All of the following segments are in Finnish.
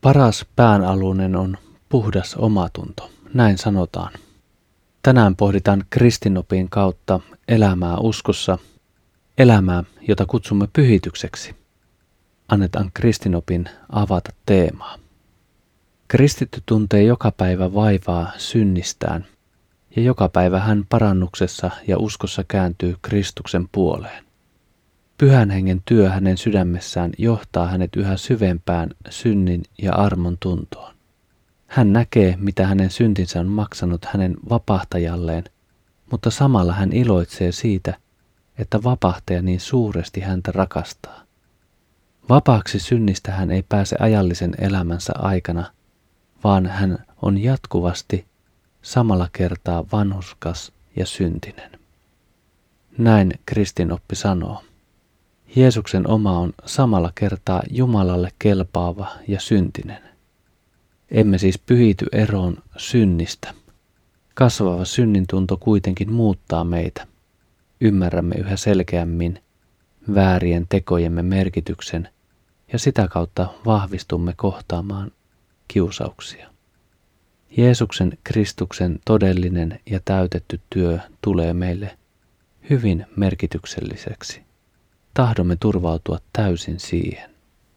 Paras päänalunen on puhdas omatunto, näin sanotaan. Tänään pohditaan kristinopin kautta elämää uskossa, elämää, jota kutsumme pyhitykseksi. Annetaan kristinopin avata teemaa. Kristitty tuntee joka päivä vaivaa synnistään, ja joka päivä hän parannuksessa ja uskossa kääntyy Kristuksen puoleen. Pyhän hengen työ hänen sydämessään johtaa hänet yhä syvempään synnin ja armon tuntoon. Hän näkee, mitä hänen syntinsä on maksanut hänen vapahtajalleen, mutta samalla hän iloitsee siitä, että vapahtaja niin suuresti häntä rakastaa. Vapaaksi synnistä hän ei pääse ajallisen elämänsä aikana, vaan hän on jatkuvasti samalla kertaa vanhurskas ja syntinen. Näin kristinoppi sanoo. Jeesuksen oma on samalla kertaa Jumalalle kelpaava ja syntinen. Emme siis pyhity eroon synnistä. Kasvava synnintunto kuitenkin muuttaa meitä. Ymmärrämme yhä selkeämmin väärien tekojemme merkityksen ja sitä kautta vahvistumme kohtaamaan kiusauksia. Jeesuksen Kristuksen todellinen ja täytetty työ tulee meille hyvin merkitykselliseksi. Tahdomme turvautua täysin siihen.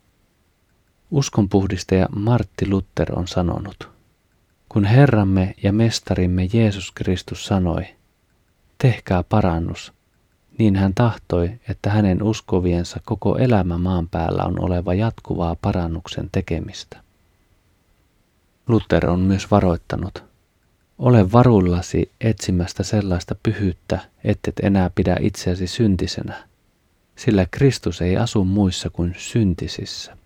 Uskonpuhdistaja Martti Luther on sanonut, kun Herramme ja Mestarimme Jeesus Kristus sanoi, tehkää parannus, niin hän tahtoi, että hänen uskoviensa koko elämä maan päällä on oleva jatkuvaa parannuksen tekemistä. Luther on myös varoittanut, ole varuillasi etsimästä sellaista pyhyyttä, ettet enää pidä itseäsi syntisenä, sillä Kristus ei asu muissa kuin syntisissä.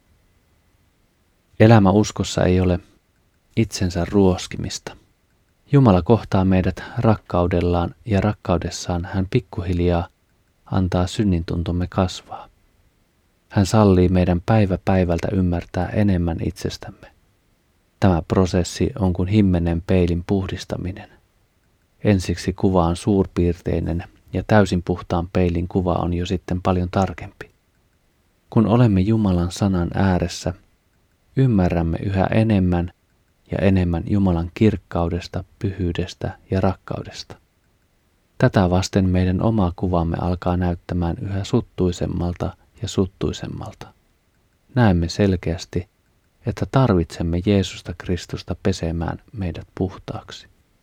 Elämä uskossa ei ole itsensä ruoskimista. Jumala kohtaa meidät rakkaudellaan ja rakkaudessaan hän pikkuhiljaa antaa synnintuntomme kasvaa. Hän sallii meidän päivä päivältä ymmärtää enemmän itsestämme. Tämä prosessi on kuin himmenen peilin puhdistaminen. Ensiksi kuva on suurpiirteinen ja täysin puhtaan peilin kuva on jo sitten paljon tarkempi. Kun olemme Jumalan sanan ääressä, ymmärrämme yhä enemmän ja enemmän Jumalan kirkkaudesta, pyhyydestä ja rakkaudesta. Tätä vasten meidän oma kuvamme alkaa näyttämään yhä suttuisemmalta ja suttuisemmalta. Näemme selkeästi, että tarvitsemme Jeesusta Kristusta pesemään meidät puhtaaksi.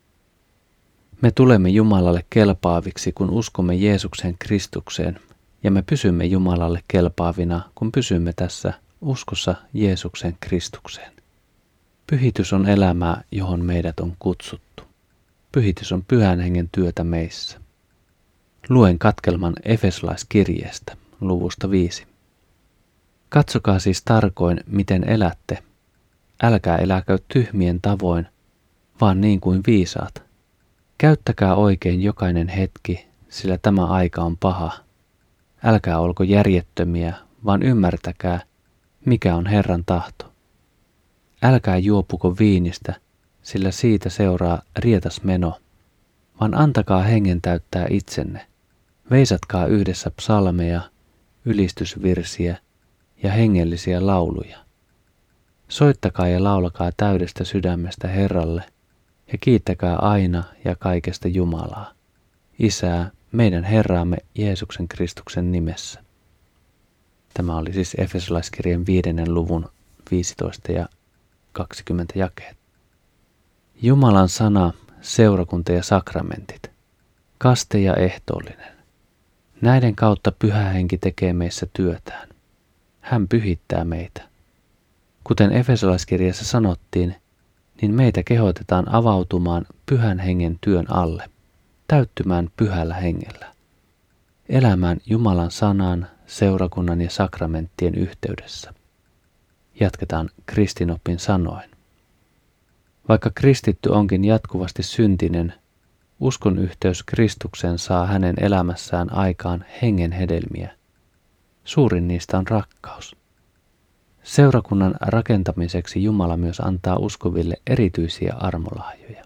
Me tulemme Jumalalle kelpaaviksi, kun uskomme Jeesuksen Kristukseen, ja me pysymme Jumalalle kelpaavina, kun pysymme tässä uskossa Jeesuksen Kristukseen. Pyhitys on elämää, johon meidät on kutsuttu. Pyhitys on Pyhän Hengen työtä meissä. Luen katkelman Efesolaiskirjeestä, luvusta 5. Katsokaa siis tarkoin, miten elätte. Älkää eläkö tyhmien tavoin, vaan niin kuin viisaat. Käyttäkää oikein jokainen hetki, sillä tämä aika on paha. Älkää olko järjettömiä, vaan ymmärtäkää, mikä on Herran tahto. Älkää juopuko viinistä, sillä siitä seuraa rietas meno, vaan antakaa hengen täyttää itsenne. Veisatkaa yhdessä psalmeja, ylistysvirsiä ja hengellisiä lauluja. Soittakaa ja laulakaa täydestä sydämestä Herralle ja kiittäkää aina ja kaikesta Jumalaa, Isää, meidän Herraamme Jeesuksen Kristuksen nimessä. Tämä oli siis Efesolaiskirjeen 5. luvun 15 ja 20 jakeet. Jumalan sana, seurakunta ja sakramentit, kaste ja ehtoollinen. Näiden kautta Pyhä Henki tekee meissä työtään. Hän pyhittää meitä. Kuten Efesolaiskirjassa sanottiin, niin meitä kehotetaan avautumaan Pyhän Hengen työn alle, täyttymään Pyhällä Hengellä, elämään Jumalan sanan, seurakunnan ja sakramenttien yhteydessä. Jatketaan kristinopin sanoen. Vaikka kristitty onkin jatkuvasti syntinen, uskon yhteys Kristukseen saa hänen elämässään aikaan hengen hedelmiä. Suurin niistä on rakkaus. Seurakunnan rakentamiseksi Jumala myös antaa uskoville erityisiä armolahjoja.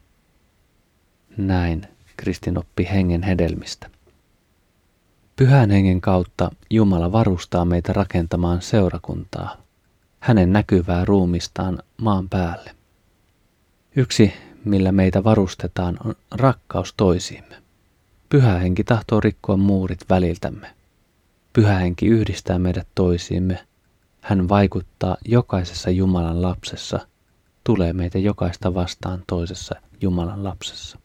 Näin kristinoppi hengen hedelmistä. Pyhän Hengen kautta Jumala varustaa meitä rakentamaan seurakuntaa. hänen näkyvää ruumistaan maan päälle. Yksi, millä meitä varustetaan, on rakkaus toisiimme. Pyhä Henki tahtoo rikkoa muurit väliltämme. Pyhä Henki yhdistää meidät toisiimme. Hän vaikuttaa jokaisessa Jumalan lapsessa, tulee meitä jokaista vastaan toisessa Jumalan lapsessa.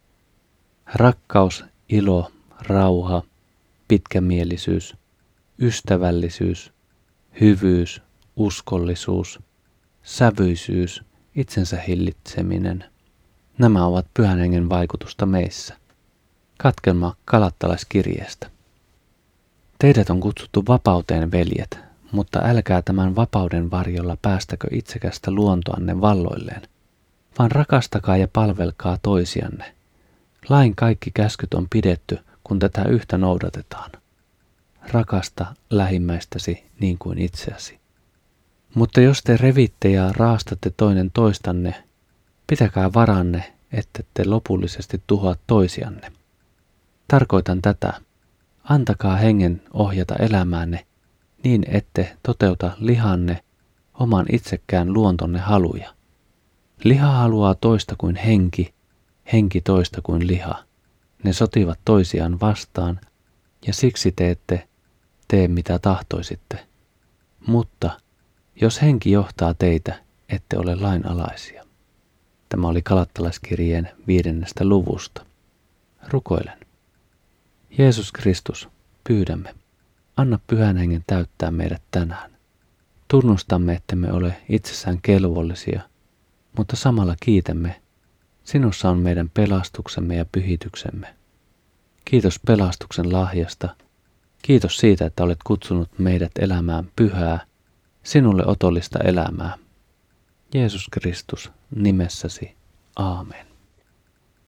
Rakkaus, ilo, rauha, pitkämielisyys, ystävällisyys, hyvyys, uskollisuus, sävyisyys, itsensä hillitseminen. Nämä ovat Pyhän Hengen vaikutusta meissä. Katkelma Galattalaiskirjeestä. Teidät on kutsuttu vapauteen, veljet, mutta älkää tämän vapauden varjolla päästäkö itsekästä luontoanne valloilleen, vaan rakastakaa ja palvelkaa toisianne. Lain kaikki käskyt on pidetty, kun tätä yhtä noudatetaan. Rakasta lähimmäistäsi niin kuin itseäsi. Mutta jos te revitte ja raastatte toinen toistanne, pitäkää varanne, ettette lopullisesti tuhoa toisianne. Tarkoitan tätä. Antakaa Hengen ohjata elämäänne niin, ette toteuta lihanne oman itsekään luontonne haluja. Liha haluaa toista kuin henki, henki toista kuin liha. Ne sotivat toisiaan vastaan, ja siksi te ette tee mitä tahtoisitte. Mutta jos henki johtaa teitä, ette ole lainalaisia. Tämä oli Galattalaiskirjeen 5. luvusta. Rukoilen. Jeesus Kristus, pyydämme, anna Pyhän Hengen täyttää meidät tänään. Tunnustamme, ettemme ole itsessään kelvollisia, mutta samalla kiitämme, sinussa on meidän pelastuksemme ja pyhityksemme. Kiitos pelastuksen lahjasta. Kiitos siitä, että olet kutsunut meidät elämään pyhää, sinulle otollista elämää. Jeesus Kristus, nimessäsi. Aamen.